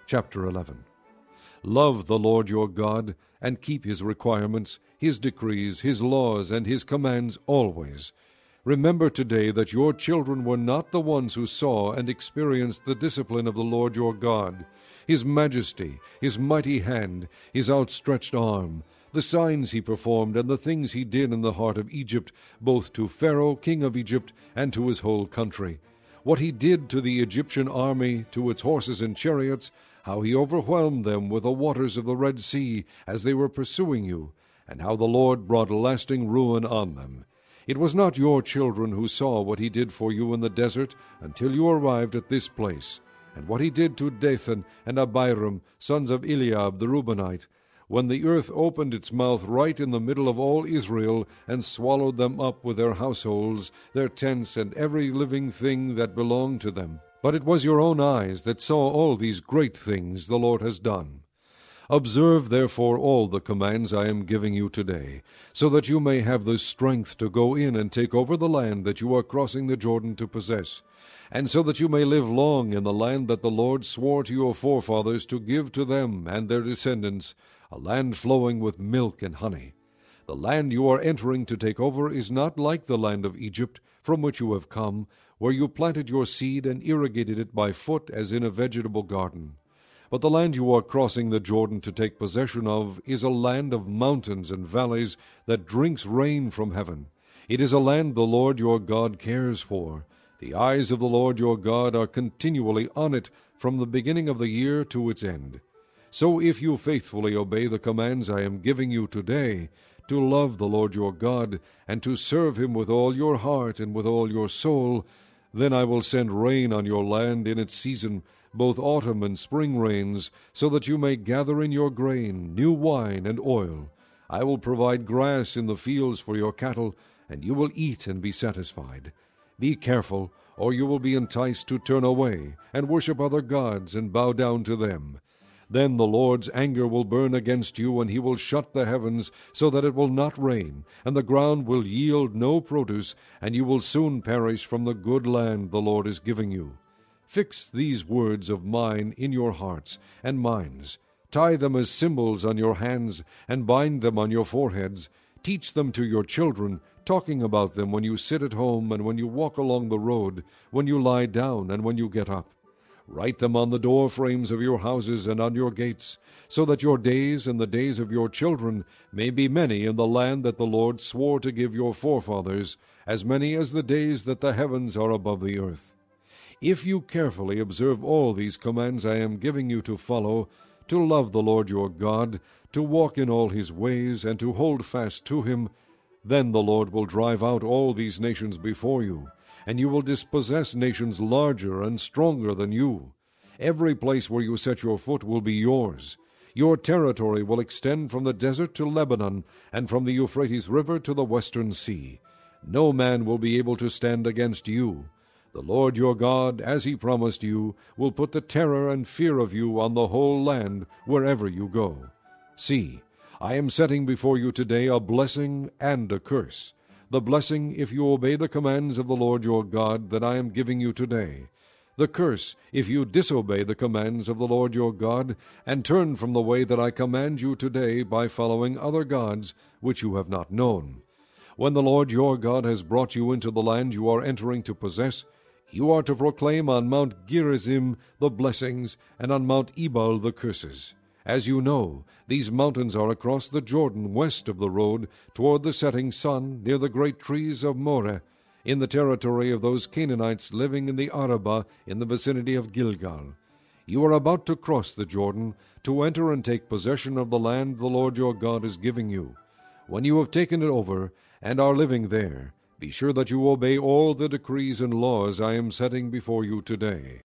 Chapter 11. Love the Lord your God, and keep his requirements, his decrees, his laws, and his commands always. Remember today that your children were not the ones who saw and experienced the discipline of the Lord your God, his majesty, his mighty hand, his outstretched arm, the signs he performed, and the things he did in the heart of Egypt, both to Pharaoh king of Egypt, and to his whole country. What he did to the Egyptian army, to its horses and chariots, how he overwhelmed them with the waters of the Red Sea as they were pursuing you, and how the Lord brought lasting ruin on them. It was not your children who saw what he did for you in the desert until you arrived at this place, and what he did to Dathan and Abiram, sons of Eliab the Reubenite, when the earth opened its mouth right in the middle of all Israel, and swallowed them up with their households, their tents, and every living thing that belonged to them. But it was your own eyes that saw all these great things the Lord has done. Observe therefore all the commands I am giving you today, so that you may have the strength to go in and take over the land that you are crossing the Jordan to possess, and so that you may live long in the land that the Lord swore to your forefathers to give to them and their descendants, a land flowing with milk and honey. The land you are entering to take over is not like the land of Egypt, from which you have come, where you planted your seed and irrigated it by foot as in a vegetable garden. But the land you are crossing the Jordan to take possession of is a land of mountains and valleys that drinks rain from heaven. It is a land the Lord your God cares for. The eyes of the Lord your God are continually on it from the beginning of the year to its end. So if you faithfully obey the commands I am giving you today, to love the Lord your God, and to serve him with all your heart and with all your soul, then I will send rain on your land in its season, both autumn and spring rains, so that you may gather in your grain, new wine, and oil. I will provide grass in the fields for your cattle, and you will eat and be satisfied. Be careful, or you will be enticed to turn away, and worship other gods, and bow down to them. Then the Lord's anger will burn against you, and he will shut the heavens so that it will not rain, and the ground will yield no produce, and you will soon perish from the good land the Lord is giving you. Fix these words of mine in your hearts and minds. Tie them as symbols on your hands, and bind them on your foreheads. Teach them to your children, talking about them when you sit at home and when you walk along the road, when you lie down and when you get up. Write them on the door frames of your houses and on your gates, so that your days and the days of your children may be many in the land that the Lord swore to give your forefathers, as many as the days that the heavens are above the earth. If you carefully observe all these commands I am giving you to follow, to love the Lord your God, to walk in all his ways, and to hold fast to him, then the Lord will drive out all these nations before you, and you will dispossess nations larger and stronger than you. Every place where you set your foot will be yours. Your territory will extend from the desert to Lebanon, and from the Euphrates River to the western sea. No man will be able to stand against you. The Lord your God, as he promised you, will put the terror and fear of you on the whole land wherever you go. See, I am setting before you today a blessing and a curse. The blessing if you obey the commands of the Lord your God that I am giving you today. The curse if you disobey the commands of the Lord your God, and turn from the way that I command you today by following other gods which you have not known. When the Lord your God has brought you into the land you are entering to possess, you are to proclaim on Mount Gerizim the blessings, and on Mount Ebal the curses. As you know, these mountains are across the Jordan west of the road toward the setting sun, near the great trees of Moreh, in the territory of those Canaanites living in the Arabah in the vicinity of Gilgal. You are about to cross the Jordan to enter and take possession of the land the Lord your God is giving you. When you have taken it over and are living there, be sure that you obey all the decrees and laws I am setting before you today.